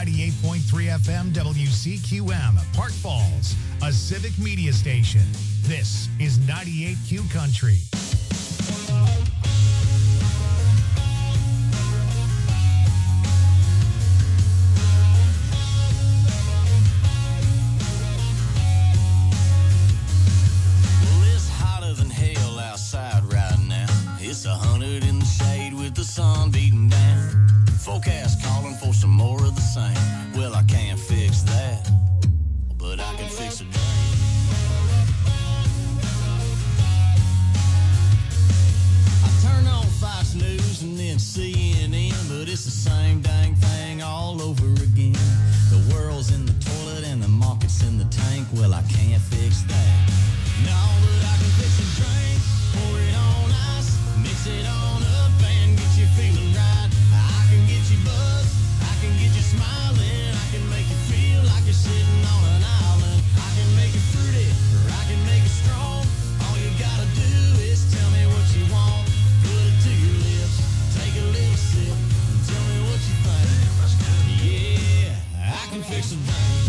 98.3 FM WCQM, Park Falls, a civic media station. This is 98Q Country. It's 100 in the shade with the sun beating down. Forecast calling for some more of the same. Well, I can't fix that, but I can fix a drain. I turn on Fox News and then CNN, but it's the same dang thing all over again. The world's in the toilet and the market's in the tank. Well, I can't fix that. No, but I can fix a drain. Pour it on ice. Mix it on up and get you feeling right. I can get you buzzed, I can get you smiling, I can make you feel like you're sitting on an island. I can make it fruity, or I can make it strong. All you gotta do is tell me what you want. Put it to your lips, take a little sip, and tell me what you think. Yeah, I can fix a thing.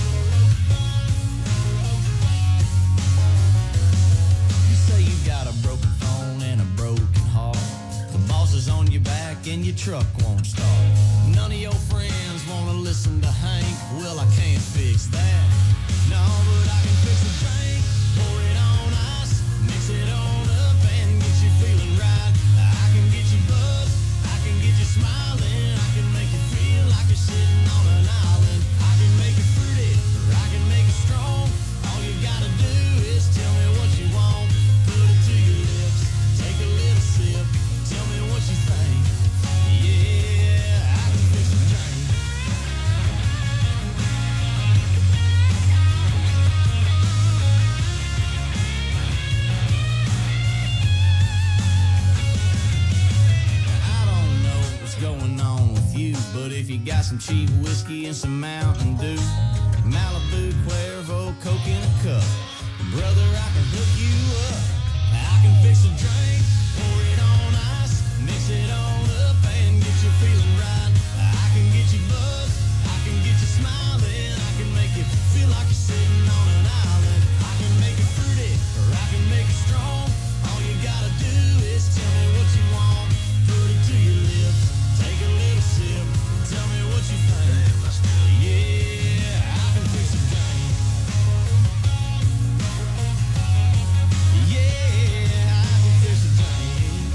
You say you got a broken phone and a broken heart. The boss is on your back and your truck won't start. None of your friends wanna listen to Hank. Well, I can't fix that. No, but I can fix a drink. Pour it on ice, mix it on up and get you feeling right. I can get you buzzed, I can get you smiling, I can make you feel like you're sitting on an island. I can make it fruity, or I can make it strong. All you gotta do is tell me what you want. Put it to your lips, take a little sip, tell me what you think. Yeah, I can fix a drink. I don't know what's going on with you, but if you got some cheap whiskey and some Mountain Dew, Malibu, Cuervo, Coke in a cup, brother, I can hook you up. I can fix a drink, pour it on ice, mix it on up and get you feeling right. I can get you buzzed, I can get you smiling, I can make you feel like you're sitting on an island. I can make it fruity, or I can make it strong. All you gotta do is tell me what you want. Put it to your lips, take a little sip, tell me what you think. Yeah, I can fix a drink. Yeah, I can fix a drink.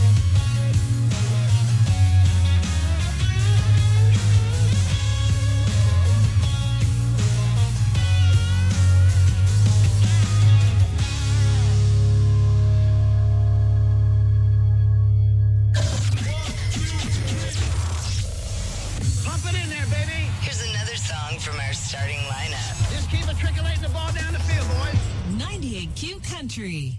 Pump it in there, baby. Here's another song from our starting lineup. Just keep it trickling the ball down the field, boys. 98Q Country.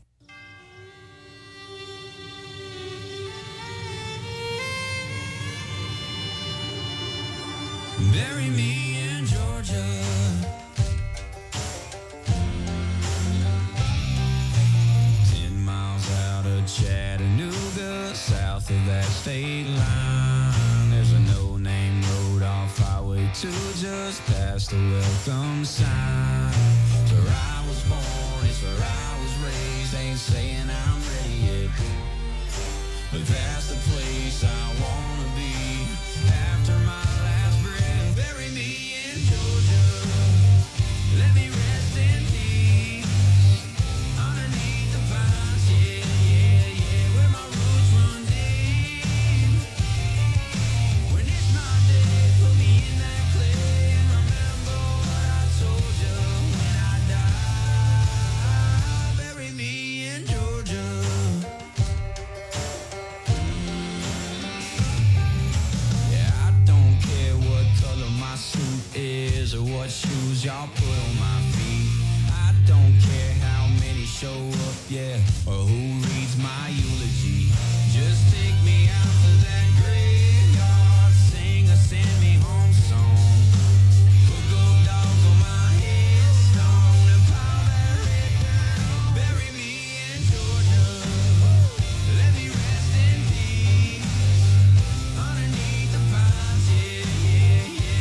Bury me in Georgia. 10 miles out of Chattanooga, south of that state line. There's a no-name road off Highway 2, just past the welcome sign. It's where I was born, it's where I was raised. Ain't saying I'm ready yet, but that's the place I wanna be. After my last breath, bury me in Georgia. Let me rest in peace underneath the pines. Yeah, yeah, yeah, where my roots run deep. When it's my day, put me in that clay and remember what I told you when I die. Bury me in Georgia. Yeah, I don't care what color my suit is or what shoes y'all put on my feet. I don't care how many show up, yeah, or who reads my eulogy. Just take me out to that graveyard, sing a send me home song. Put gold dogs on my headstone and pile that red down. Bury me in Georgia. Let me rest in peace underneath the pines. Yeah, yeah, yeah.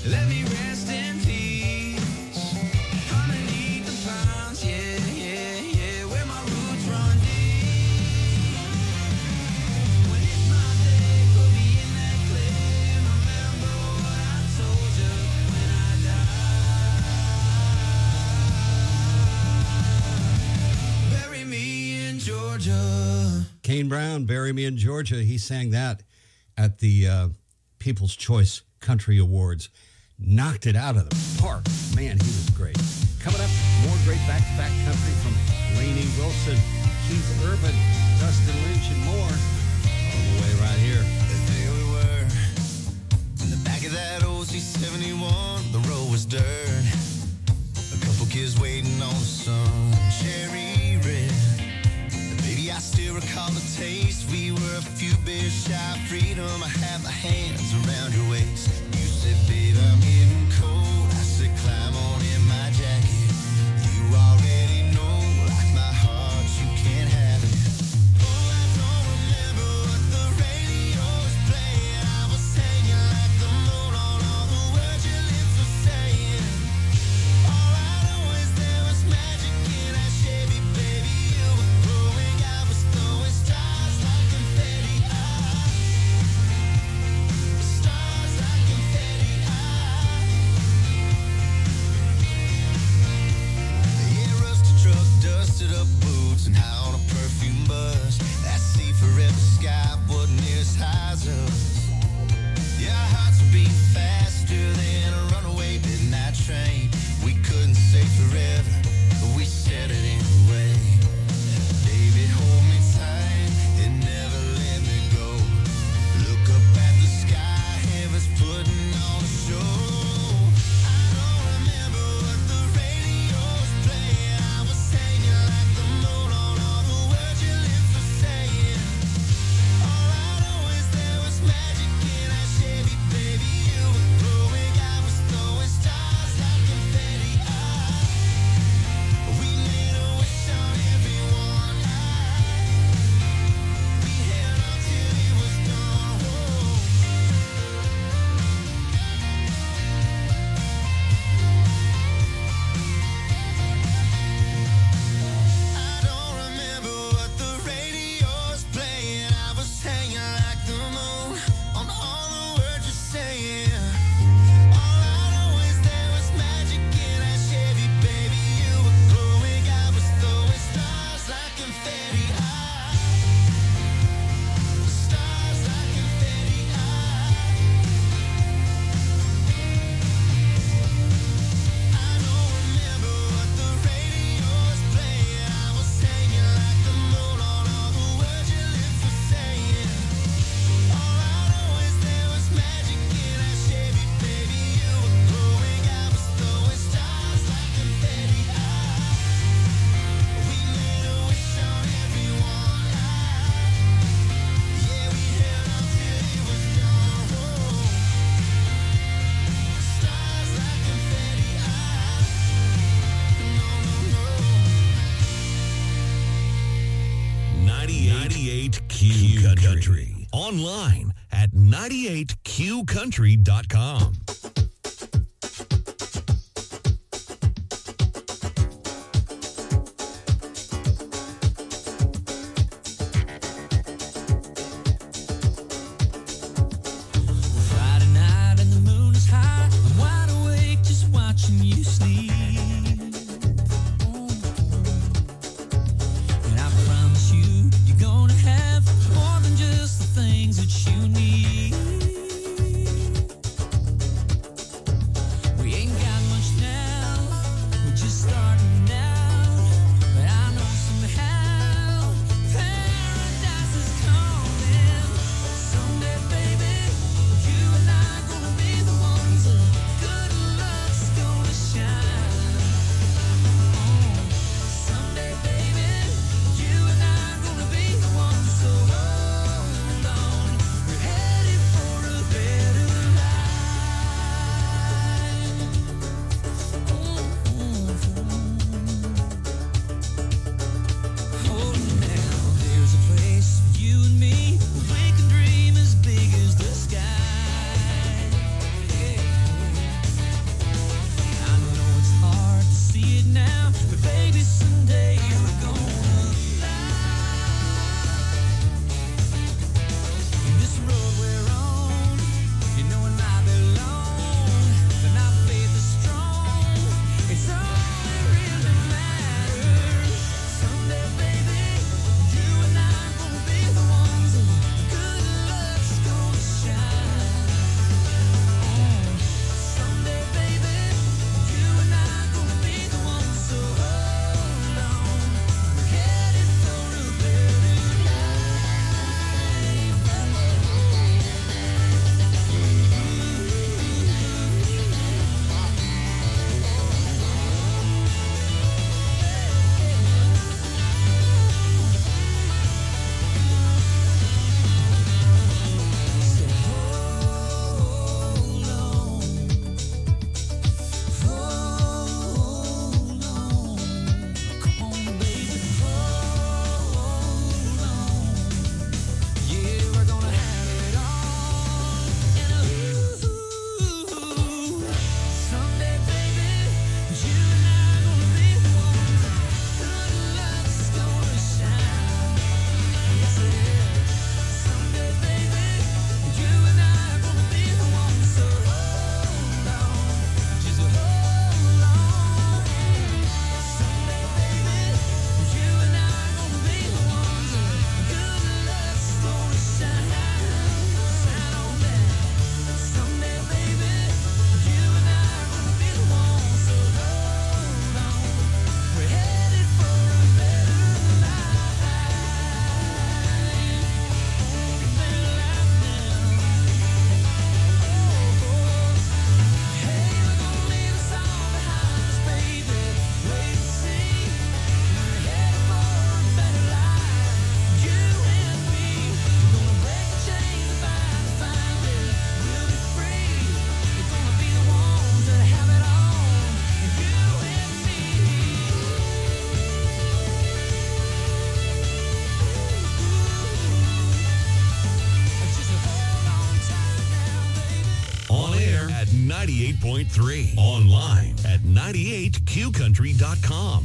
Let me rest in peace underneath the pines, yeah, yeah, yeah, where my roots run deep. When it's my day, put me in that clay. Remember what I told you when I died. Bury me in Georgia. Kane Brown, Bury Me in Georgia. He sang that at the People's Choice Country Awards. Knocked it out of the park. Man, he was great. Coming up, more great back-to-back country from Lainey Wilson, Keith Urban, Dustin Lynch, and more. All the way right here. There we were, in the back of that old C-71, the road was dirt. A couple kids waiting on the sun, cherry red. And baby, I still recall the taste. We were a few beers shy of freedom. I had my hands around your waist. You said, babe, I'm getting cold. I said, climb on in my jacket. You already know, like my heart, you can't have it. Oh, I don't remember what the radio was playing. I was hanging like the moon on all the words your lips were saying. All I know is there was magic in that Chevy, baby. You were glowing, I was throwing stars like confetti. Stars like confetti. Yeah, rusted truck, dusted up boots, and high on a perfume bus. That sea forever sky wasn't near as high as us. Yeah, our hearts were beating faster than a runaway midnight train. We couldn't say forever, but we said it anyway. Baby, hold me tight and never let me go. Look up at the sky, heaven's putting on a show. I don't remember what the radio was playing. I was hanging like the moon on all the words your lips were saying. All I know is there was magic in that Chevy, baby. You were glowing, I was throwing stars like confetti. We made a wish on everyone. We held on till it was gone. I don't remember what the radio was playing. I was hanging like the moon on all the words you're saying. All I know is there was magic in that Chevy, baby. You were glowing, I was throwing stars like confetti. Stars like confetti. I don't remember what the radio was playing. I was hanging like the moon on all the words your lips were saying. All I know is there was magic in that Chevy, baby. You were glowing, I was throwing stars like confetti. We made a wish on everyone. Yeah, we held on till it was gone. Stars like confetti. No, no, no. 98 Q Country. Online at 98qcountry.com. Friday night and the moon is high. I'm wide awake just watching you sleep. And I promise you, you're gonna have more than just the things that you need. someday we're gonna fly. This road we're on, you know it might be long, but our faith is strong. It's all that really matters. Someday, baby, you and I are gonna be the ones. Good luck's gonna shine. Someday, baby, you and I are gonna be the ones. So hold on, we're headed for a better life. So hold on, hold on, come on, baby, hold on. Yeah, we're gonna have it all, and someday, baby, you and I are gonna be the ones. Good luck's gonna shine. Yes, it is. Someday, baby, you and I are gonna be the ones. So hold on, just hold on. Someday, baby, you and I are gonna be the ones. Good luck's gonna shine. Shine on that. Someday, baby, you and I are gonna be the ones. So hold on, we're headed for a better life. Better life now. Hey, we're gonna leave us all behind us, baby. Wait and see. We're headed for a better life. You and me. We're gonna break the chains and find it. We'll be free. We're gonna be the ones that have it all. You and me. Just hold on tight now, baby. On air at 98.3. Online at 98qcountry.com.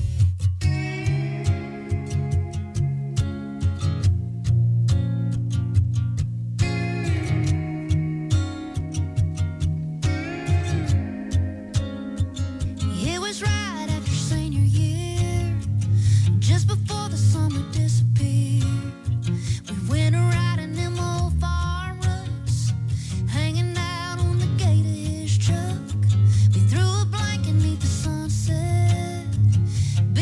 It was right after senior year, just before the summer disappeared. We went a riding them old farm ruts, hanging out on the gate of his truck. We threw a blanket 'neath the sunset,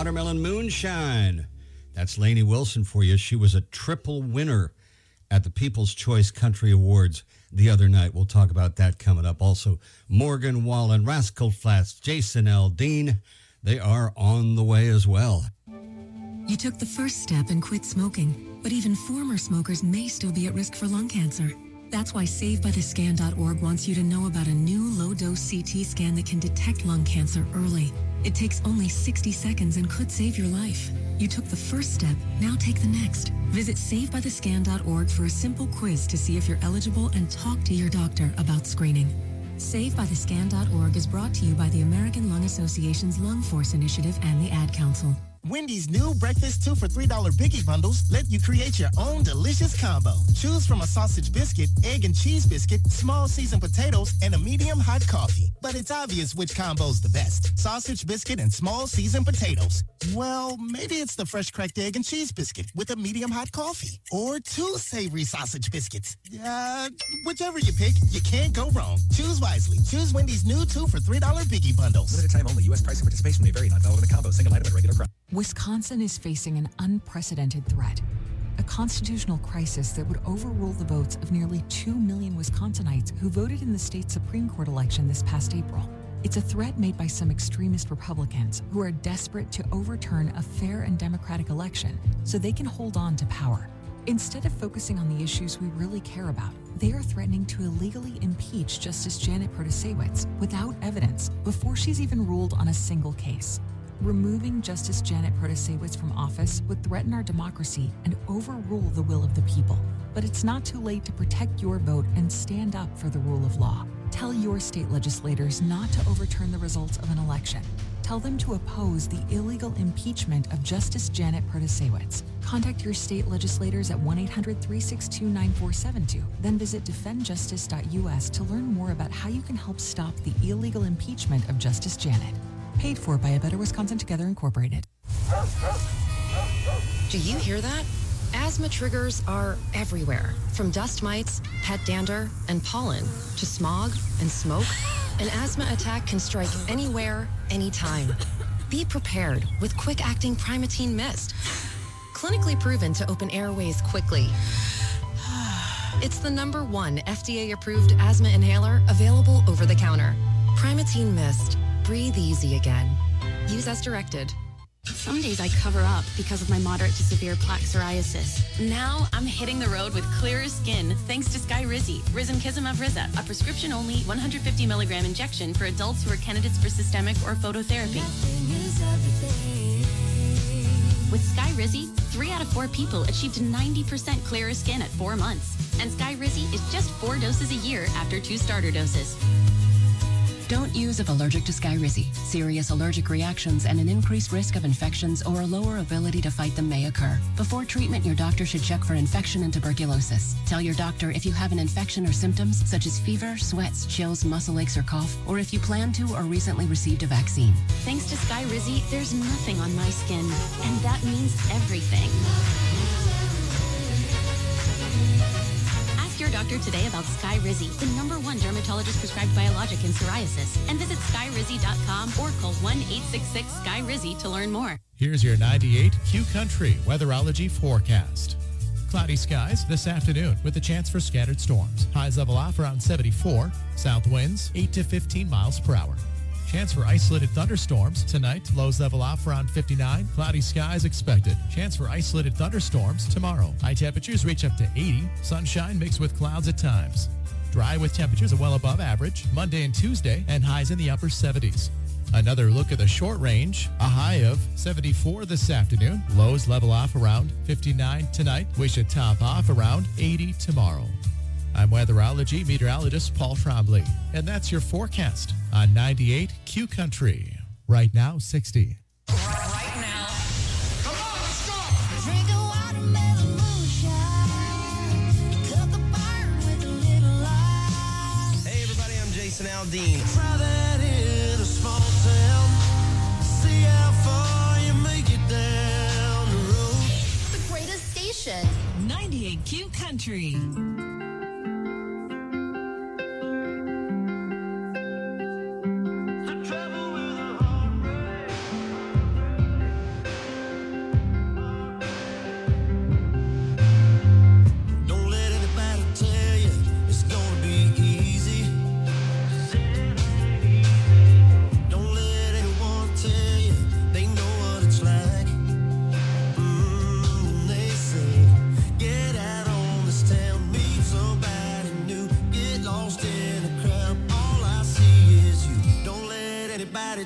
Watermelon Moonshine. That's Lainey Wilson for you. She was a triple winner at the People's Choice Country Awards the other night. We'll talk about that coming up. Also, Morgan Wallen, Rascal Flatts, Jason Aldean. They are on the way as well. You took the first step and quit smoking, but even former smokers may still be at risk for lung cancer. That's why SaveByTheScan.org wants you to know about a new low-dose CT scan that can detect lung cancer early. It takes only 60 seconds and could save your life. You took the first step, now take the next. Visit SaveByTheScan.org for a simple quiz to see if you're eligible and talk to your doctor about screening. SaveByTheScan.org is brought to you by the American Lung Association's Lung Force Initiative and the Ad Council. Wendy's new breakfast 2 for $3 Biggie Bundles let you create your own delicious combo. Choose from a sausage biscuit, egg and cheese biscuit, small seasoned potatoes, and a medium hot coffee. But it's obvious which combo's the best. Sausage biscuit and small seasoned potatoes. Well, maybe it's the fresh cracked egg and cheese biscuit with a medium hot coffee. Or 2 savory sausage biscuits. Whichever you pick, you can't go wrong. Choose wisely. Choose Wendy's new 2 for $3 Biggie Bundles. Limited time only. U.S. price and participation may vary. Not valid in the combo. Single item at regular price. Wisconsin is facing an unprecedented threat, a constitutional crisis that would overrule the votes of nearly 2 million Wisconsinites who voted in the state Supreme Court election this past April. It's a threat made by some extremist Republicans who are desperate to overturn a fair and democratic election so they can hold on to power. Instead of focusing on the issues we really care about, they are threatening to illegally impeach Justice Janet Protasiewicz without evidence before she's even ruled on a single case. Removing Justice Janet Protasiewicz from office would threaten our democracy and overrule the will of the people. But it's not too late to protect your vote and stand up for the rule of law. Tell your state legislators not to overturn the results of an election. Tell them to oppose the illegal impeachment of Justice Janet Protasiewicz. Contact your state legislators at 1-800-362-9472. Then visit defendjustice.us to learn more about how you can help stop the illegal impeachment of Justice Janet. Paid for by A Better Wisconsin Together Incorporated. Do you hear that? Asthma triggers are everywhere, from dust mites, pet dander, and pollen, to smog and smoke. An asthma attack can strike anywhere, anytime. Be prepared with quick-acting Primatene Mist. Clinically proven to open airways quickly. It's the #1 FDA-approved asthma inhaler available over the counter. Primatene Mist. Breathe easy again. Use as directed. Some days I cover up because of my moderate to severe plaque psoriasis. Now I'm hitting the road with clearer skin thanks to Skyrizi, Risankizumab Riza, a prescription-only 150 milligram injection for adults who are candidates for systemic or phototherapy. With Skyrizi, 3 out of 4 people achieved 90% clearer skin at 4 months. And Skyrizi is just 4 doses a year after 2 starter doses. Don't use if allergic to Skyrizi. Serious allergic reactions and an increased risk of infections or a lower ability to fight them may occur. Before treatment, your doctor should check for infection and tuberculosis. Tell your doctor if you have an infection or symptoms such as fever, sweats, chills, muscle aches, or cough, or if you plan to or recently received a vaccine. Thanks to Skyrizi, there's nothing on my skin, and that means everything. Your doctor today about Skyrizi, the #1 dermatologist prescribed biologic in psoriasis, and visit skyrizi.com or call 1-866-SKY-RIZZI to learn more. Here's your 98 Q Country weatherology forecast. Cloudy skies this afternoon with a chance for scattered storms. Highs level off around 74. South winds 8 to 15 miles per hour. Chance for isolated thunderstorms tonight. Lows level off around 59. Cloudy skies expected. Chance for isolated thunderstorms tomorrow. High temperatures reach up to 80. Sunshine mixed with clouds at times. Dry with temperatures well above average. Monday and Tuesday and highs in the upper 70s. Another look at the short range. A high of 74 this afternoon. Lows level off around 59 tonight. We should top off around 80 tomorrow. I'm weatherology meteorologist Paul Trombley, and that's your forecast on 98 Q Country. Right now, 60. Right now. Come on, let's go! Drink a watermelon moonshine. Cut the burn with a little light. Hey everybody, I'm Jason Aldean. Try that in a small town. See how far you make it down the road. The greatest station. 98 Q Country.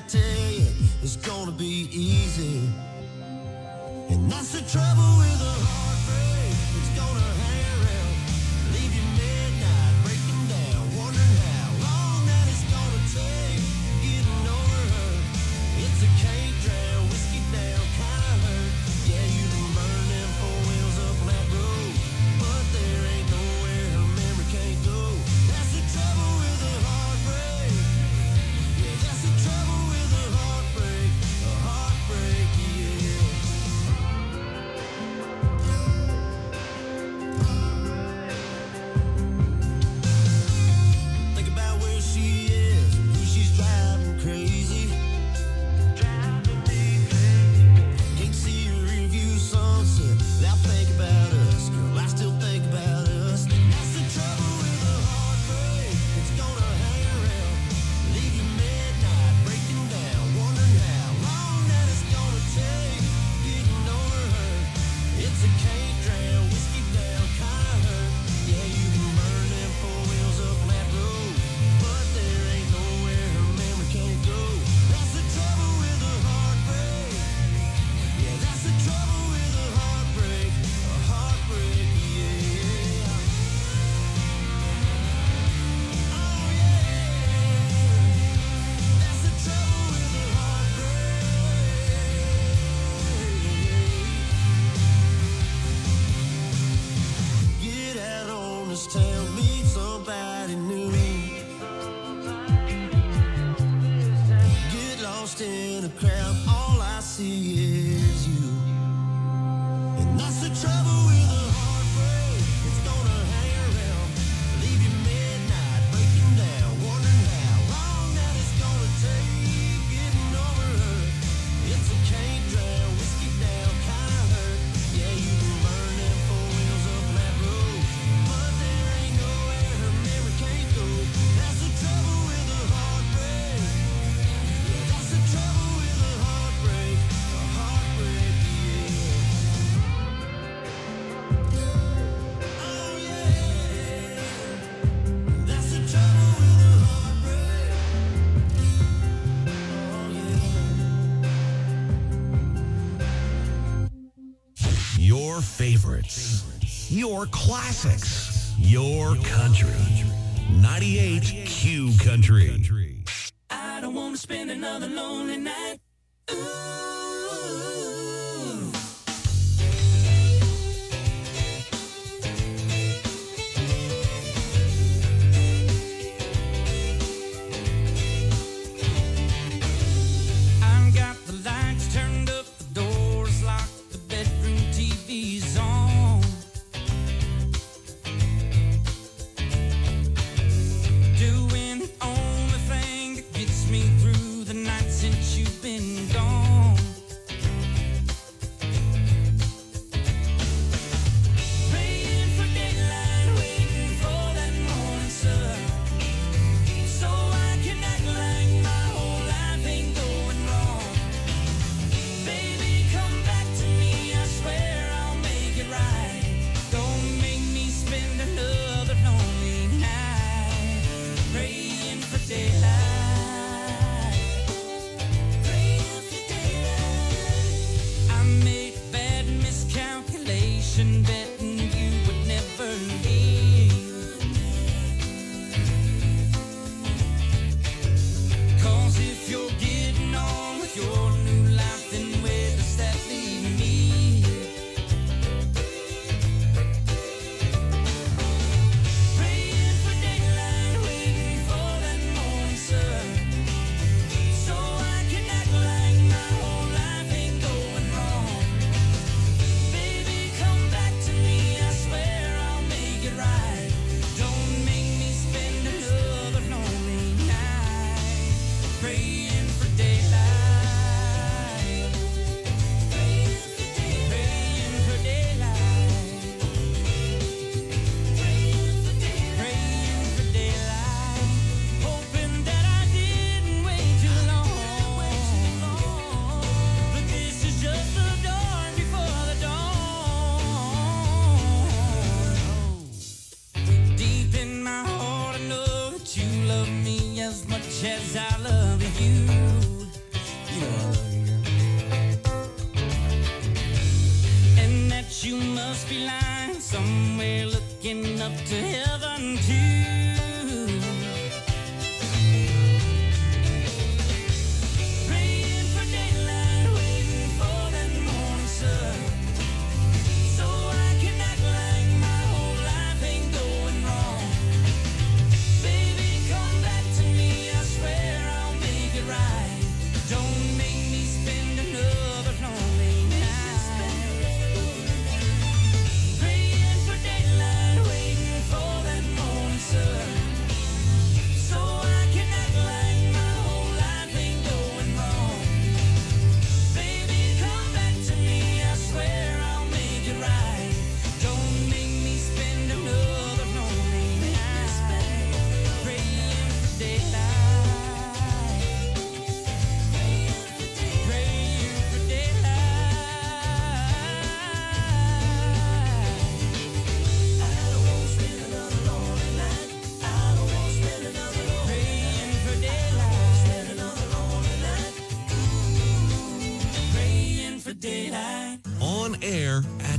Somebody tell you it's gonna be easy. And that's the trouble with a heartbreak. It's gonna hang around, leave you midnight, breaking down, wondering how long that it's gonna take getting over her. It's a can't drown, whiskey down kind of hurt. Yeah, you can burn them four wheels up on that road, but there ain't nowhere her memory can't go. That's the trouble with a heartbreak. Yeah, that's the trouble with a heartbreak. A heartbreak, yeah. Think about where she is, who she's driving crazy. Driving me crazy. Can't see her review sunset without thinking about us. Girl, I still think about us. That's the trouble with a heartbreak. It's gonna hang around, leave you midnight, breaking down, wondering how long that it's gonna take getting over her. It's a can't drown, whiskey down kind of hurt. Yeah, you can burn them four wheels up on that road, but there ain't nowhere her memory can't go. That's the trouble with a heartbreak. Yeah, that's the trouble with a heartbreak. A heartbreak, yeah. Oh yeah. That's the trouble with a heartbreak. Get out on this town, meet somebody new. Get lost in a crowd, all I see is you. And that's the trouble with a heartbreak. It's gonna hang around, leave you midnight, breaking down, wondering how long that it's gonna take getting over her. It's a can't drown, whiskey down kind of hurt. Yeah, you can burn them four wheels up on that road, but there ain't nowhere her memory can't go. That's the trouble with a heartbreak. Yeah, that's the trouble with a heartbreak. A heartbreak, yeah. Oh yeah. That's the trouble with a heartbreak. Oh yeah. Your favorites, your classics, your country. 98 Q Country. I don't want to spend another lonely night. I've got the lights turned up, the doors locked, the bedroom TV's on. Doing the only thing that gets me through the night since you've been gone.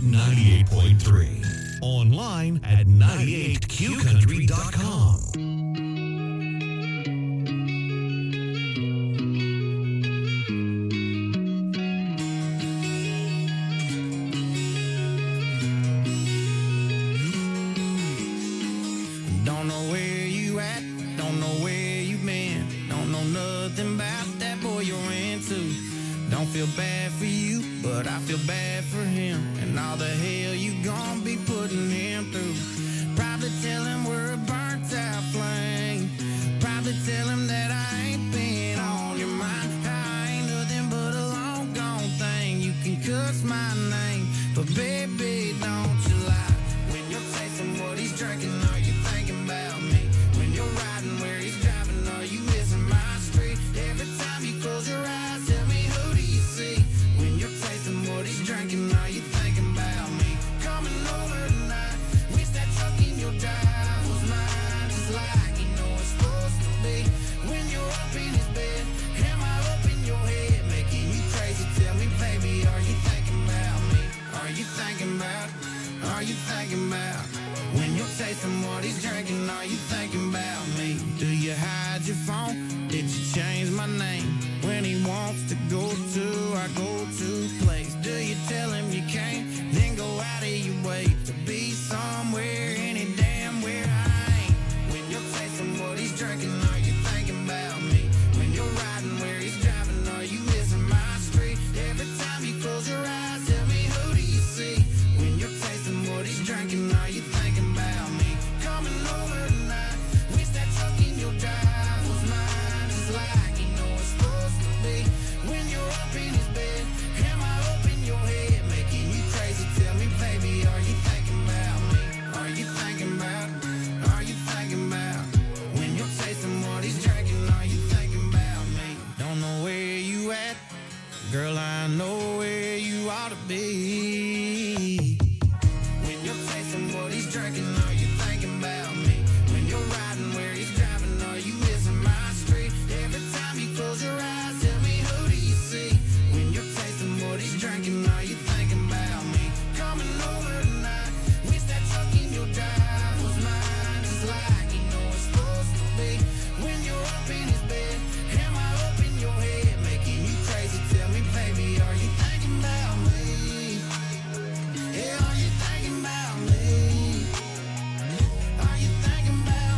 98.3. Online at 98qcountry.com. Don't know where you at, don't know where you been, don't know nothing about that boy you're into. Don't feel bad for you, but I feel bad for him, and all the hell you gon' be putting him through. Probably tell him we're a burnt out flame, probably tell him that I ain't been on your mind. I ain't nothing but a long gone thing, you can cuss my name, but baby don't you lie. When you're tasting what he's drinking, are you thinking about me? When you're riding where he's driving, are you missing my street? Every time you close your eyes, tell me who do you see? When you're tasting what he's drinking, are you thinking about me? Coming over tonight, wish that truck in your drive was mine, just like you know it's supposed to be. When you're up in his bed, am I up in your head, making you crazy? Tell me, baby, are you thinking about me? Are you thinking about? Are you thinking about? When you're tasting what he's drinking, are you thinking about me? Do you hide your phone? Did you change my name? When he wants to go to our go-to place, do you tell him you can't? Then go out of your way to be somewhere, any damn where I ain't. When you're tasting what he's drinking, are you thinking about me? When you're riding where he's driving, are you missing my street? Every time you close your eyes, tell me who do you see? When you're tasting what he's drinking, are you thinking about me? Coming over tonight, wish that truck in your drive was mine, just like you know it's supposed to be. When you're up in his bed, am I up in your head, making you crazy? Tell me, baby, are you thinking about me? Are you thinking about? Are you thinking about? When you're tasting what he's drinking, are you thinking about me? Don't know where you at, girl, I know where you ought to be. When you're tasting what he's drinking, are you thinking about me? When you're riding where he's driving, are you missing my street? Every time you close your eyes, tell me who do you see? When you're tasting what he's drinking, are you thinking about me? Coming over tonight, wish that truck in your drive was mine, just like you know it's supposed to be. When you're up in his bed, am I up in your head, making you crazy? Tell me, baby, are you thinking about me? Yeah, are you thinking about me? Are you thinking about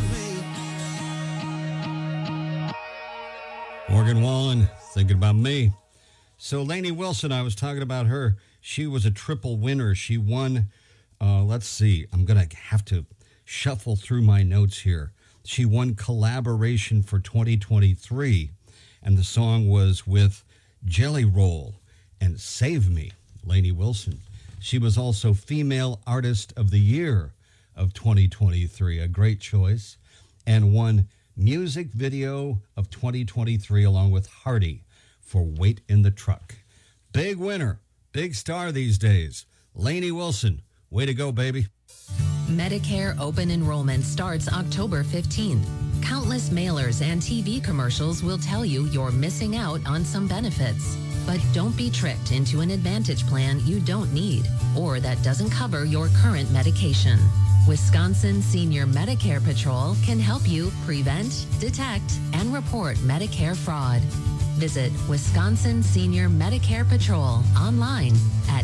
me? Morgan Wallen, thinking about me. So Lainey Wilson, I was talking about her. She was a triple winner. She won, let's see, I'm going to have to shuffle through my notes here. She won Collaboration for 2023, and the song was with Jelly Roll and Save Me, Lainey Wilson. She was also Female Artist of the Year of 2023, a great choice, and won Music Video of 2023 along with Hardy for Wait in the Truck. Big winner, big star these days. Lainey Wilson, way to go, baby. Medicare open enrollment starts October 15th. Countless mailers and TV commercials will tell you you're missing out on some benefits. But don't be tricked into an Advantage plan you don't need or that doesn't cover your current medication. Wisconsin Senior Medicare Patrol can help you prevent, detect, and report Medicare fraud. Visit Wisconsin Senior Medicare Patrol online at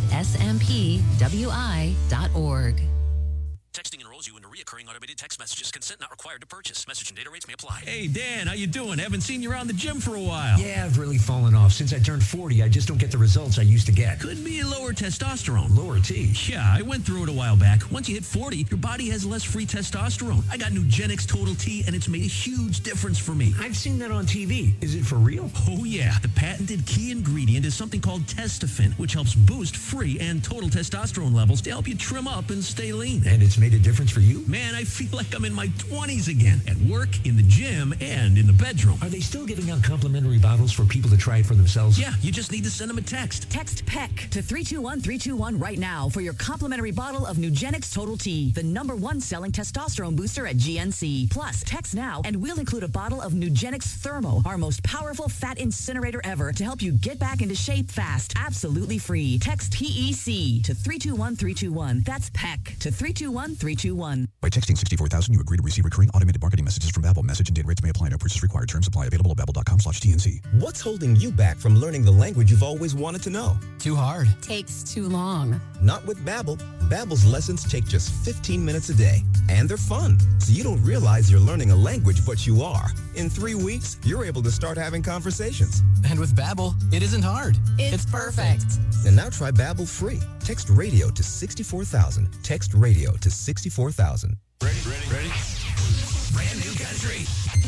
smpwi.org. Texting enrolls you into reoccurring automated text messages. Consent not required to purchase. Message and data rates may apply. Hey, Dan, how you doing? Haven't seen you around the gym for a while. Yeah, I've really fallen off. Since I turned 40, I just don't get the results I used to get. Could be lower testosterone. Lower T? Yeah, I went through it a while back. Once you hit 40, your body has less free testosterone. I got Nugenix Total T, and it's made a huge difference for me. I've seen that on TV. Is it for real? Oh, yeah. The patented key ingredient is something called Testofen, which helps boost free and total testosterone levels to help you trim up and stay lean. And it's made a difference for you? Man, I feel like I'm in my 20s again. At work, in the gym, and in the bedroom. Are they still giving out complimentary bottles for people to try it for themselves? Yeah, you just need to send them a text. Text PEC to 321-321 right now for your complimentary bottle of Nugenix Total T, the #1 selling testosterone booster at GNC. Plus, text now and we'll include a bottle of Nugenix Thermo, our most powerful fat incinerator ever, to help you get back into shape fast. Absolutely free. Text PEC to 321-321. That's PEC to 321-321. By texting 64,000, you agree to receive recurring automated marketing messages from Babbel. Message and data rates may apply. No purchase required. Terms apply. Available at babbel.com/TNC. What's holding you back from learning the language you've always wanted to know? Too hard. Takes too long. Not with Babbel. Babbel's lessons take just 15 minutes a day, and they're fun, so you don't realize you're learning a language, but you are. In 3 weeks, you're able to start having conversations. And with Babbel, it isn't hard. It's perfect. And now try Babbel free. Text radio to 64,000. Text radio to 64,000. Ready? Brand new country.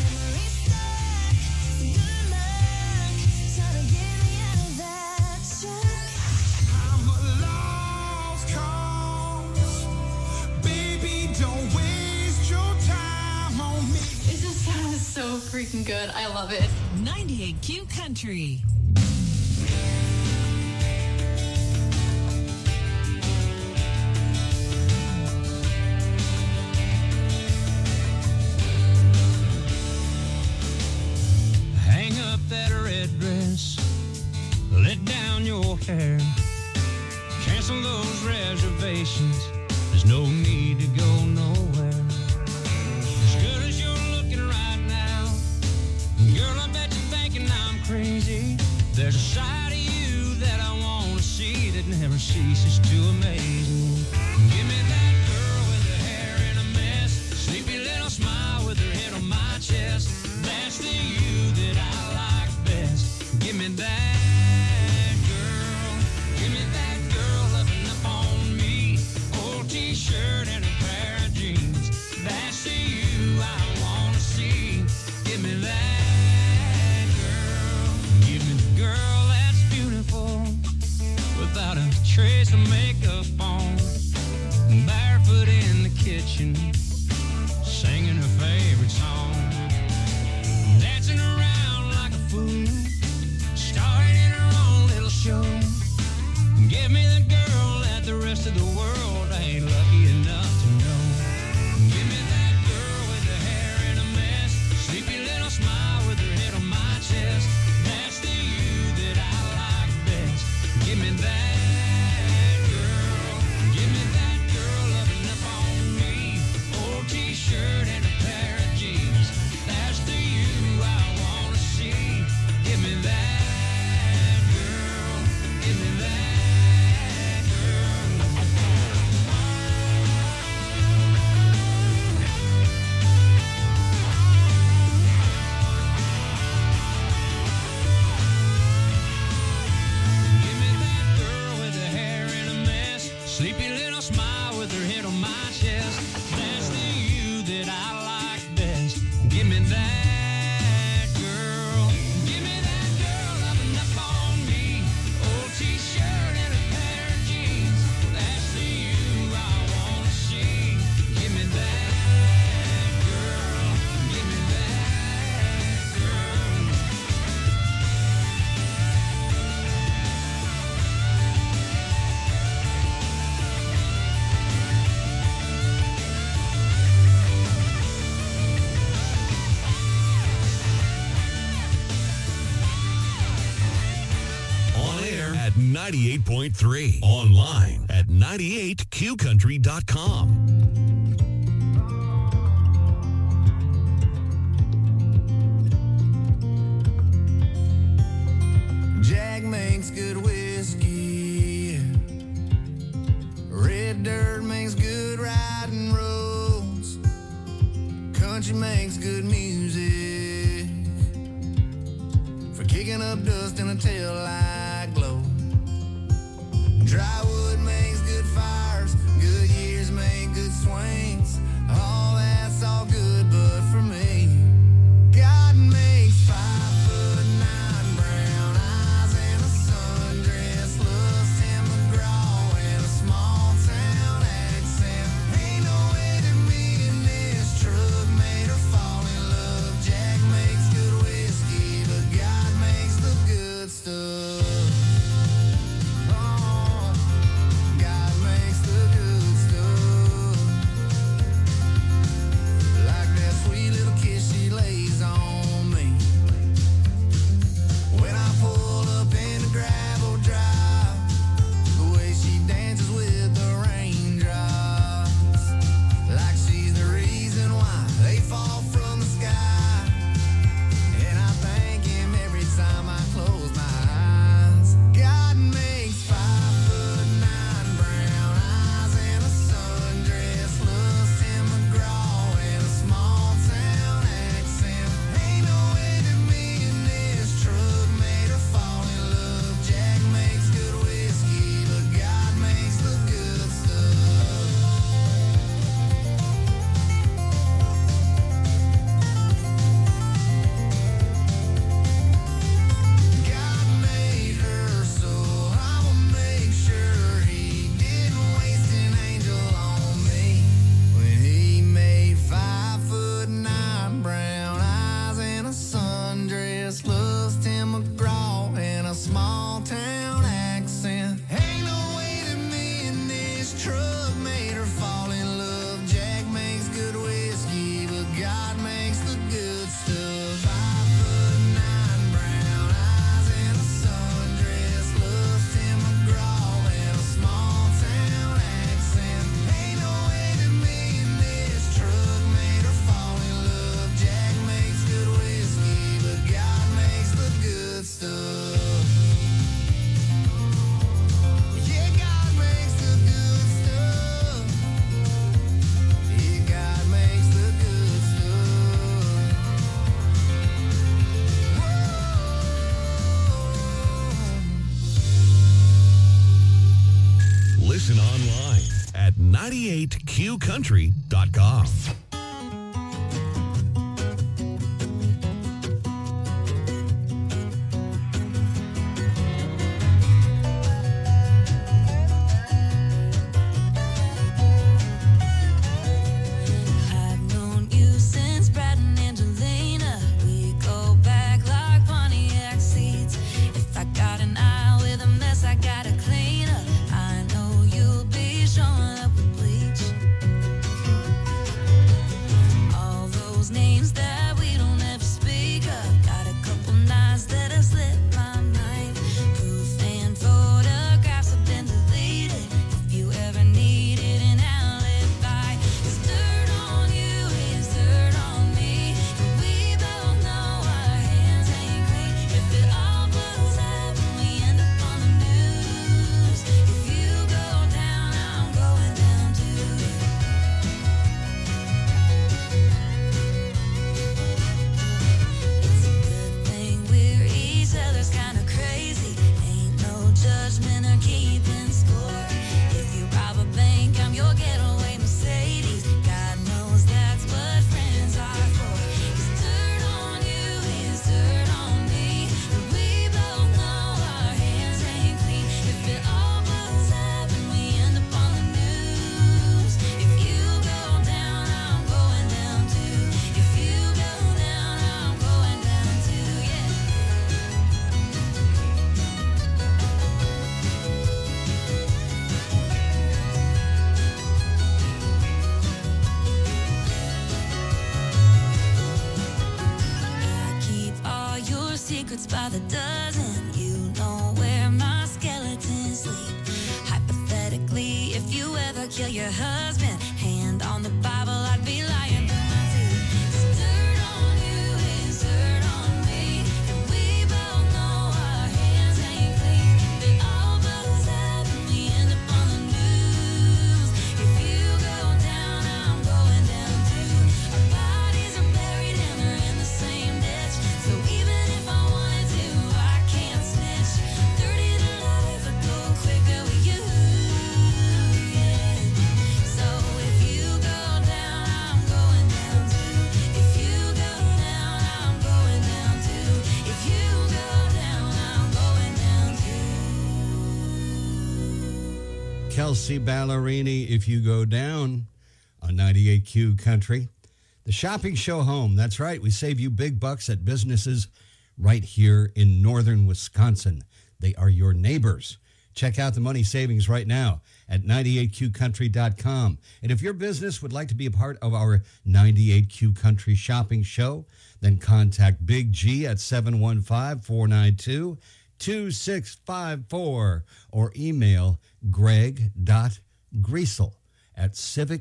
So freaking good. I love it. 98Q Country. Hang up that red dress, let down your hair, cancel those reservations, there's no need to go nowhere. As good as you're looking right now, girl, I bet you're thinking I'm crazy. There's a side of you that I want to see that never ceases to amaze me. Give me that girl with her hair in a mess, sleepy little smile with her head on my chest. That's the you that I like best. Give me that girl. Give me that girl loving up on me. Old t-shirt and a pair of jeans. That's the you I want to see. Give me that girl. Give me the girl that's beautiful without a trace of makeup on. Barefoot in the kitchen, singing her favorite song. Dancing around like a fool, starring in her own little show. Give me the girl that the rest of the world ain't lucky enough to know. Give me that girl with her hair in a mess, sleepy little smile with her head on my chest. That's the you that I like best. Give me that girl. Give me that girl loving up on me. Old t-shirt and a pair of jeans. That's the you I want to see. Give me that girl. Give me that girl. Give me that girl with her hair in a mess, sleepy little smile with her head on my chest. That's the you that I like best. Give me that girl. Give me that girl loving up on me. Old t-shirt and a pair of jeans. That's the you I want to see. Give me that girl. Give me that girl. On air at 98.3. Online at 98qcountry.com. Jack makes good whiskey. Red dirt makes good riding roads. Country makes good music for kicking up dust in a taillight glow. Dry wood makes good fires. Good years make good swings. All that's all good, but for me, God makes 5'9" brown eyes and a sundress, looks Tim McGraw and a small town accent. Ain't no way that 98QCountry.com. secrets by the dozen. You know where my skeletons sleep. Hypothetically, if you ever kill your husband, hand on the Bible, I'd be lying through my teeth. It's dirt on you, it's dirt on me, and we both know our hands ain't clean. If it all blows up and we end up on the news, if you go down, I'm going down too. Our bodies are buried and they're in the same ditch, so even if I wanted to, I can't snitch. 30 to life, I'd go quicker with you. So if you go down, I'm going down too. If you go down, I'm going down too. If you go down, I'm going down too. Kelsey Ballerini, If You Go Down, on 98Q Country. The shopping show home. That's right. We save you big bucks at businesses right here in northern Wisconsin. They are your neighbors. Check out the money savings right now at 98QCountry.com. And if your business would like to be a part of our 98Q Country shopping show, then contact Big G at 715-492-2654 or email greg.griesel at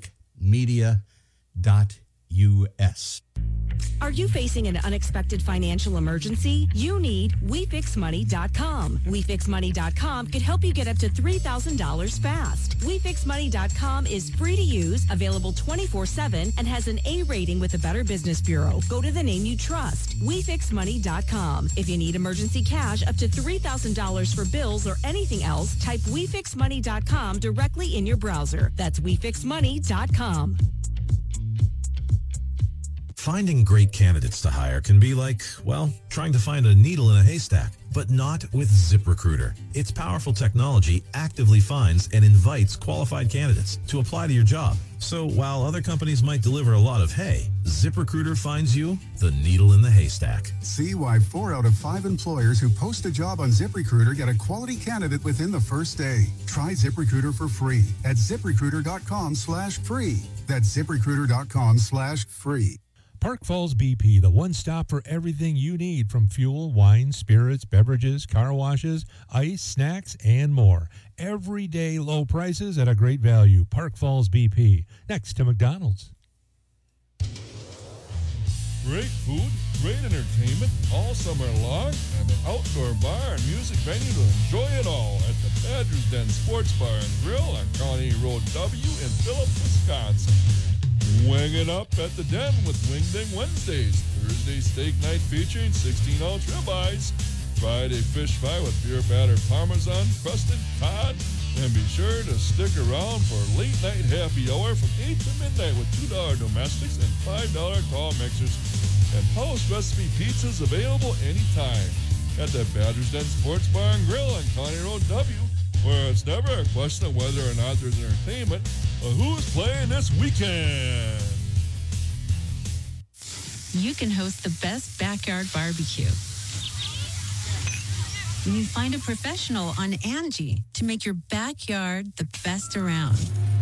civicmedia.us. Are you facing an unexpected financial emergency? You need WeFixMoney.com. WeFixMoney.com could help you get up to $3,000 fast. WeFixMoney.com is free to use, available 24/7, and has an A rating with the Better Business Bureau. Go to the name you trust. WeFixMoney.com. If you need emergency cash up to $3,000 for bills or anything else, type WeFixMoney.com directly in your browser. That's WeFixMoney.com. Finding great candidates to hire can be like, well, trying to find a needle in a haystack, but not with ZipRecruiter. Its powerful technology actively finds and invites qualified candidates to apply to your job. So while other companies might deliver a lot of hay, ZipRecruiter finds you the needle in the haystack. See why 4 out of 5 employers who post a job on ZipRecruiter get a quality candidate within the first day. Try ZipRecruiter for free at ZipRecruiter.com/free. That's ZipRecruiter.com/free. Park Falls BP, the one stop for everything you need from fuel, wine, spirits, beverages, car washes, ice, snacks, and more. Everyday low prices at a great value. Park Falls BP, next to McDonald's. Great food, great entertainment all summer long, and an outdoor bar and music venue to enjoy it all at the Badger's Den Sports Bar and Grill on Colony Road W in Phillips, Wisconsin. Wing it up at the Den with Wing Ding Wednesdays. Thursday steak night featuring 16-ounce ribeyes. Friday fish fry with beer battered parmesan, crusted cod, And be sure to stick around for late night happy hour from 8 to midnight with $2 domestics and $5 tall mixers. And house recipe pizzas available anytime at the Badger's Den Sports Bar and Grill on County Road W, where it's never a question of whether or not there's entertainment, but who's playing this weekend. You can host the best backyard barbecue. When you find a professional on Angie to make your backyard the best around.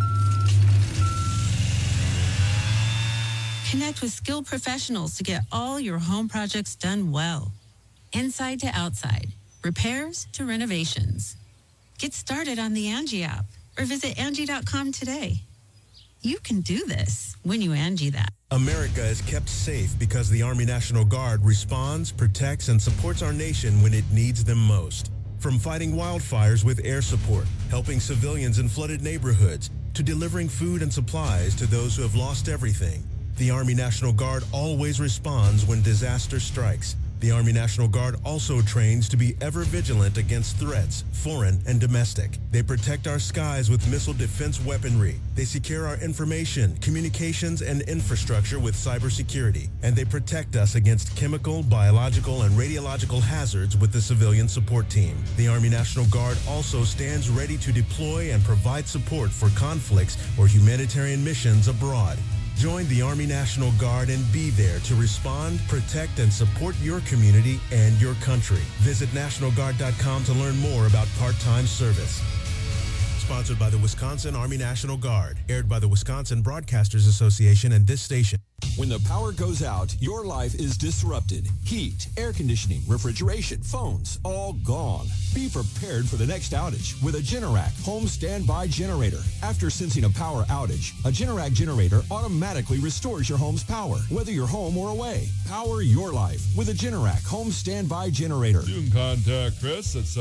Connect with skilled professionals to get all your home projects done well. Inside to outside, repairs to renovations. Get started on the Angie app or visit Angie.com today. You can do this when you Angie that. America is kept safe because the Army National Guard responds, protects, and supports our nation when it needs them most. From fighting wildfires with air support, helping civilians in flooded neighborhoods, to delivering food and supplies to those who have lost everything, the Army National Guard always responds when disaster strikes. The Army National Guard also trains to be ever vigilant against threats, foreign and domestic. They protect our skies with missile defense weaponry. They secure our information, communications, and infrastructure with cybersecurity. And they protect us against chemical, biological, and radiological hazards with the civilian support team. The Army National Guard also stands ready to deploy and provide support for conflicts or humanitarian missions abroad. Join the Army National Guard and be there to respond, protect, and support your community and your country. Visit NationalGuard.com to learn more about part-time service. Sponsored by the Wisconsin Army National Guard. Aired by the Wisconsin Broadcasters Association and this station. When the power goes out, your life is disrupted. Heat, air conditioning, refrigeration, phones, all gone. Be prepared for the next outage with a Generac home standby generator. After sensing a power outage, a Generac generator automatically restores your home's power, whether you're home or away. Power your life with a Generac home standby generator. You can contact Chris at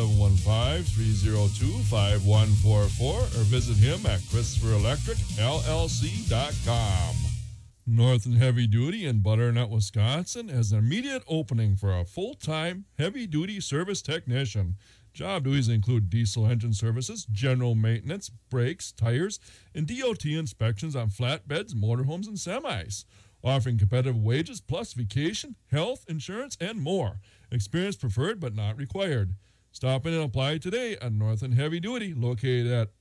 715-302-5144 or visit him at ChristopherElectricLLC.com. Northern Heavy Duty in Butternut, Wisconsin has an immediate opening for a full-time heavy-duty service technician. Job duties include diesel engine services, general maintenance, brakes, tires, and DOT inspections on flatbeds, motorhomes, and semis. Offering competitive wages plus vacation, health, insurance, and more. Experience preferred but not required. Stop in and apply today at Northern Heavy Duty, located at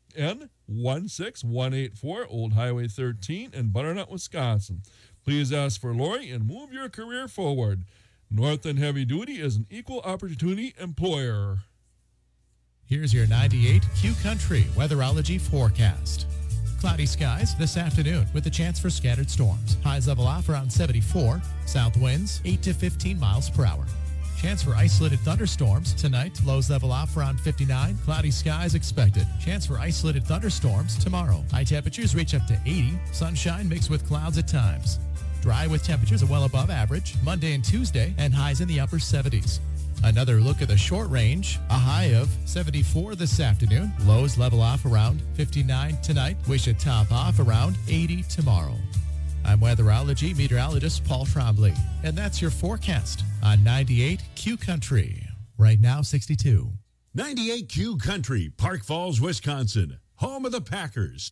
N16184 Old Highway 13 in Butternut, Wisconsin. Please ask for Lori and move your career forward. Northern Heavy Duty is an equal opportunity employer. Here's your 98 Q Country weatherology forecast. Cloudy skies this afternoon with a chance for scattered storms. Highs level off around 74. South winds 8 to 15 miles per hour. Chance for isolated thunderstorms tonight. Lows level off around 59. Cloudy skies expected. Chance for isolated thunderstorms tomorrow. High temperatures reach up to 80. Sunshine mixed with clouds at times. Dry with temperatures well above average Monday and Tuesday and highs in the upper 70s. Another look at the short range. A high of 74 this afternoon. Lows level off around 59 tonight. We should top off around 80 tomorrow. I'm weatherology meteorologist Paul Trombley, and that's your forecast on 98 Q Country. Right now, 62. 98 Q Country, Park Falls, Wisconsin, home of the Packers.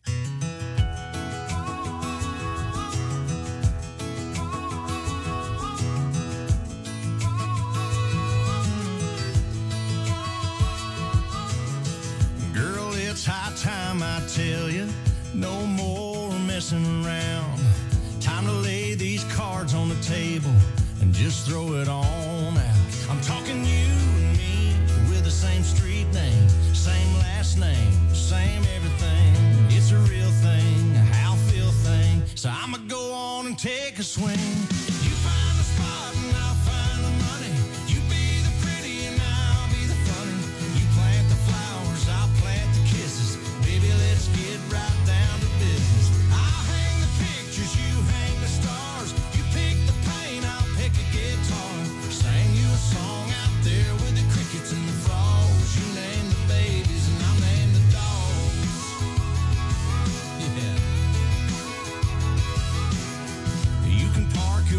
Girl, it's high time I tell you, no more messing around. Time to lay these cards on the table and just throw it on out. I'm talking you and me with the same street name, same last name, same everything. It's a real thing, a how feel thing. So I'ma go on and take a swing. You find the spot and I'll find the money. You be the pretty and I'll be the funny. You plant the flowers, I'll plant the kisses. Baby, let's get right down to business. I'll hang the pictures, you hang the stars. You pick the paint, I'll pick a guitar. Sing you a song out there with the crickets and the frogs. You name the babies and I'll name the dogs. Yeah. You can park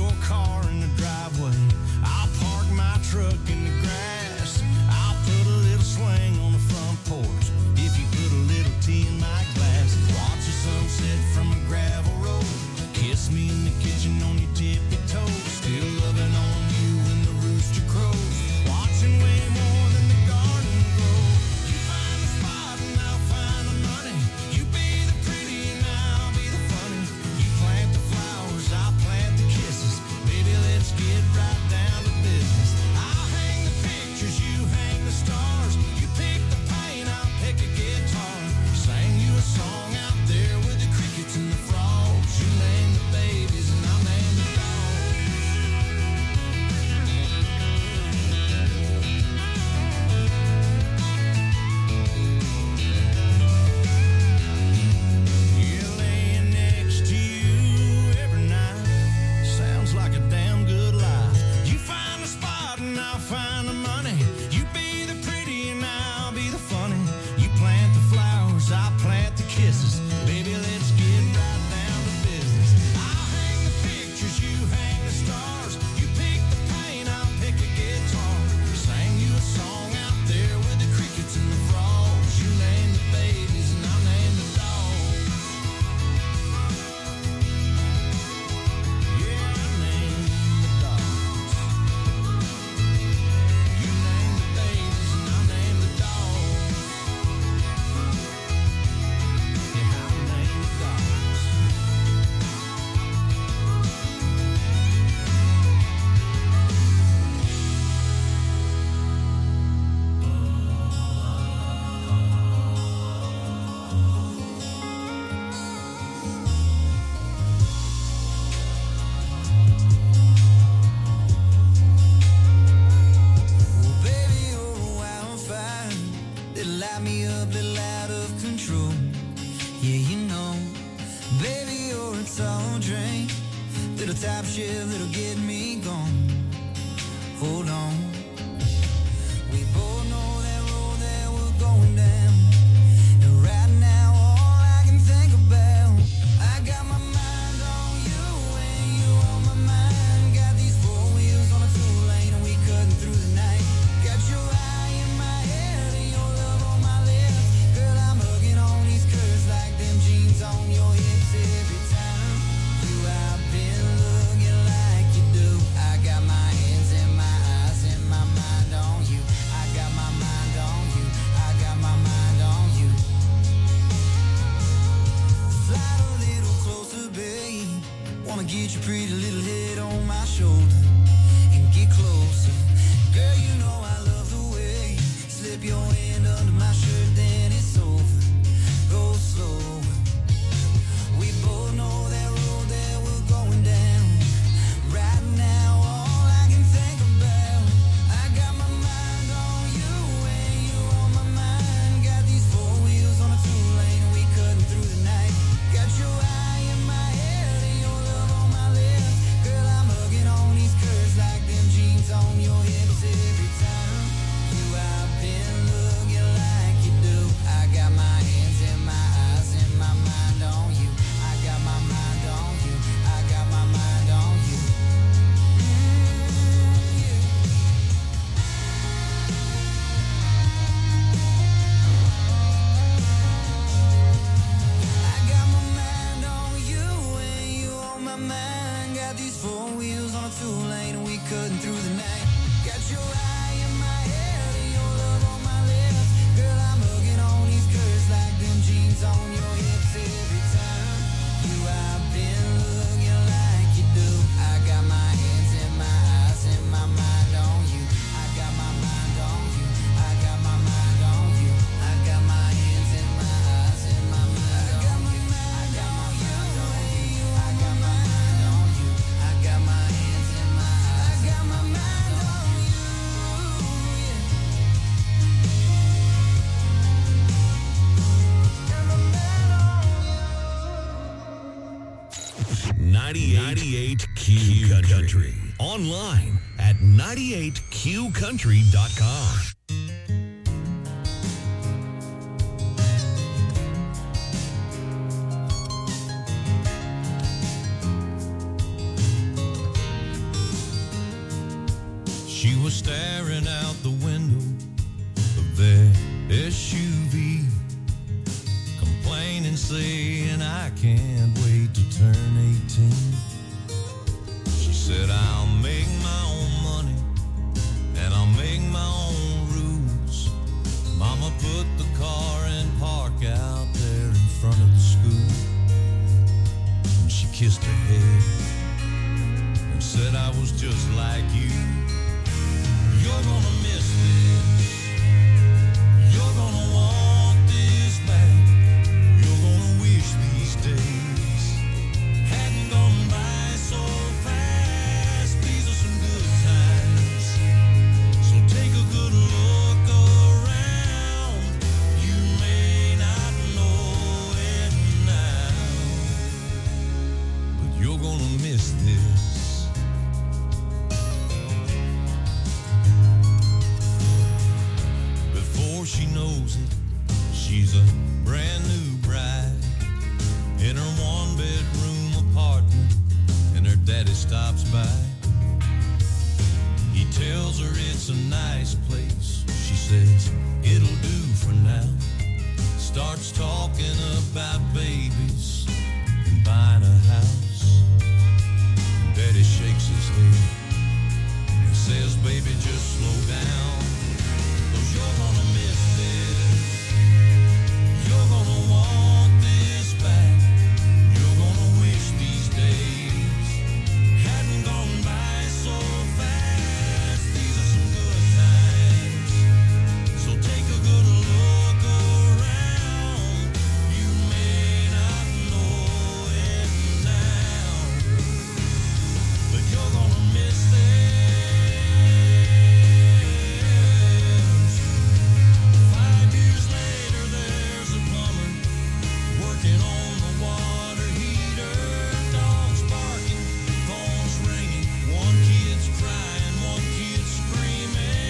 kitchen on your tippy toes, still loving on you when the rooster crows, watching way more than the garden grows. You find the spot and I'll find the money. You be the pretty and I'll be the funny. You plant the flowers, I'll plant the kisses. Baby, let's get right down to business. I'll hang the pictures, you hang the stars. You pick the paint, I'll pick a guitar. Sang you a song out there with the crickets and the frogs. You name the babies and I'll name the yeah, laying next to you every night sounds like a damn good life. You find the spot and I'll find the money. You be the pretty and I'll be the funny. You plant the flowers, I'll plant the kisses. Baby, let's get right down to business. I'll hang the pictures, you hang the stars. You pick the paint, I'll pick a guitar. Sang you a song out there with the crickets and the frogs. You name the babies and I'll name the dogs. Yeah, I name the dogs. You name the babies and I'll name the dogs. Yeah, I'll name the dogs. Well, baby, you're a wildfire. That'll light me up, little out of control. Yeah, you know, baby, you're a tall drink. Little top shelf that'll get me gone. Hold on. We both know that road that we're going down. And right now, all I can think about, I got my mind on you and you on my mind. Got these four wheels on a two-lane and we cutting through the night. Got your eye in my head and your love on my lips. Girl, I'm hugging on these curves like them jeans on your hips every time. You have been looking like you do. I got my hands and my eyes and my mind on you. I got my mind on you. I got my mind on you. Slide a little closer, babe. Wanna get your pretty little head on my shoulder and get closer. Girl, you know I love the way you slip your hand under my shirt, then it's over. Go slow. We both know that road that we're going down. Right now, all I can think about, I got my mind on you and you on my mind. Got these four wheels on a two-lane and we cutting through the night. Got your eye in my head and your love on my lips. Girl, I'm hugging on these curves like them jeans on your hips every time. You have been looking like you do. I got my hands and my eyes and my mind on you. I got my mind on you. I got my mind on you. I got my mind on you and you on my mind. Got these four wheels on a two-lane and we cutting through the night. Got your eye in my head and your love on my lips. Girl, I'm hugging on these curves like them jeans on your hips every time. You have been looking like you do. I got my hands and my eyes and my mind on you. I got my mind on you. I got my mind on you. I got my hands and my eyes and my mind on you. I got my mind on you. I got my mind on you. I got my hands and my eyes. I got my mind on you. Yeah. Got my mind on you. 98 Q Country. Online at 98qcountry.com. She was staring out the window of that SUV, complaining, saying, I can't wait to turn 18. said I was just like you. You're gonna miss this. You're gonna want this back. You're gonna wish these days hadn't gone by so fast. These are some good times, so take a good look around. You may not know it now, but you're gonna miss this. Before she knows it, she's a brand new bride in her one-bedroom apartment, and her daddy stops by. He tells her it's a nice place. She says it'll do for now. Starts talking about babies and buying a house.